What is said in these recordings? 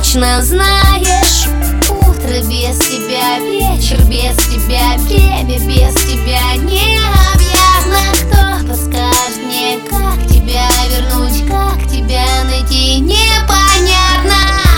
точно знаешь. Утро без тебя, вечер без тебя, время без тебя необъятно. Кто подскажет мне, как тебя вернуть, как тебя найти, непонятно.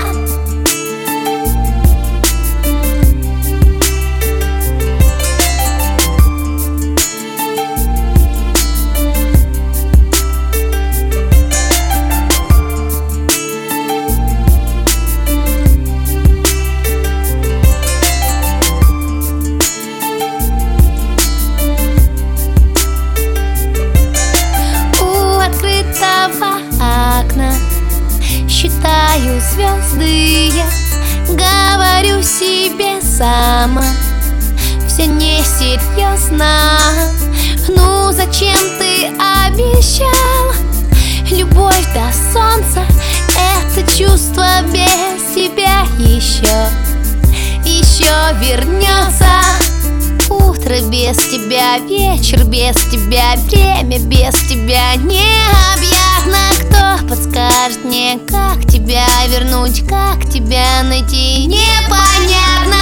Окна считаю звезды, я говорю себе сама, все несерьезно. Ну зачем ты обещал любовь до солнца? Это чувство без тебя еще вернется. Утро без тебя, вечер без тебя, время без тебя необъятно. Кто подскажет мне, как тебя вернуть, как тебя найти, непонятно.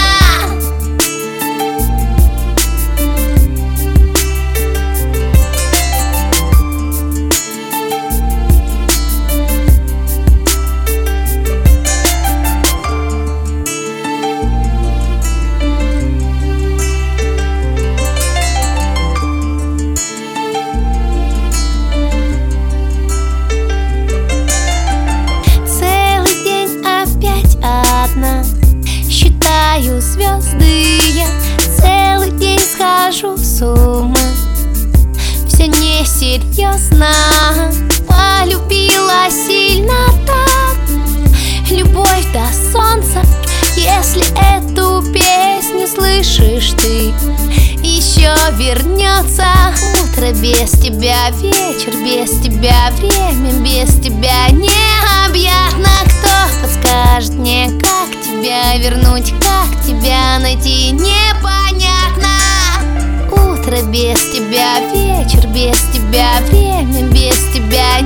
Считаю звезды, я целый день схожу с ума, все несерьезно. Полюбила сильно так, любовь до солнца. Если эту песню слышишь ты, еще вернется. Утро без тебя, вечер без тебя, время без тебя необъятно. Кто подскажет мне, как тебя вернуть, как тебя найти, непонятно. Утро без тебя, вечер без тебя, время без тебя